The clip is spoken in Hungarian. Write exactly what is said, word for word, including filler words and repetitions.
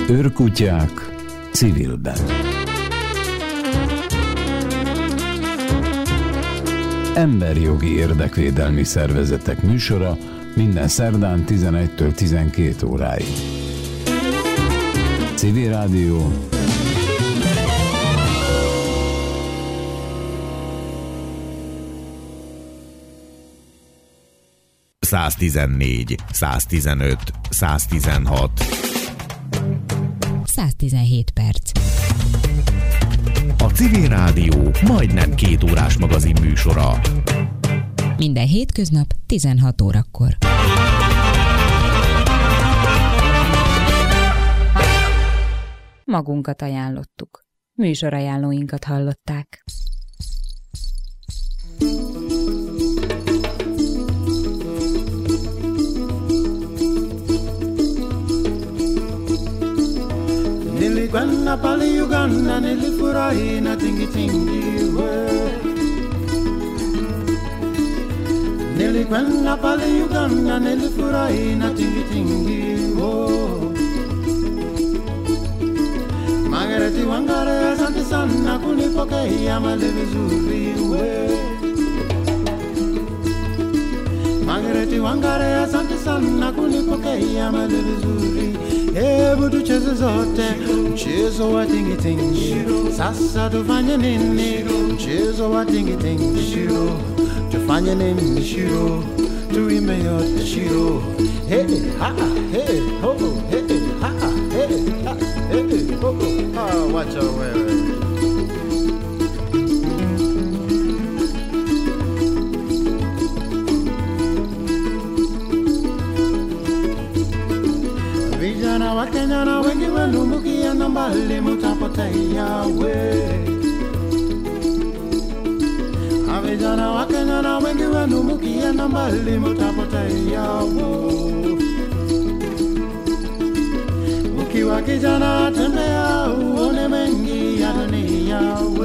Őrkutyák civilben. Emberjogi érdekvédelmi szervezetek műsora minden szerdán tizenegytől tizenkét óráig. Civil Rádió. száztizennégy, száztizenöt, száztizenhat. száztizenhét perc. A Civil Rádió majdnem két órás magazin műsora. Minden hétköznap tizenhat órakor. Magunkat ajánlottuk. Műsorajánlóinkat hallották. Niligwanna pali Uganda nilifurahi na tingi tingi we. Niligwanna pali Uganda nilifurahi na tingi tingi wo. Margareti Wangare asante sana kunipokea mali vizuri we. Margareti Wangare asante sana kunipokea mali vizuri. Hebu tucheze zote mchezo wa tingi tingi. Sasa tufanye nini? Mchezo wa tingi tingi shiro. Tufanye nini shiro? Tuimbe yote shiro. Hey ha hey ho hey ha hey ha hey ho ah, wacha wewe. Vijana wa Kenya na wengi walumukia na mbali mutapotea we. Vijana wa Kenya na wengi walumukia na mbali mutapotea we. Ukiwa kijana tembea uone mengi ya dunia we.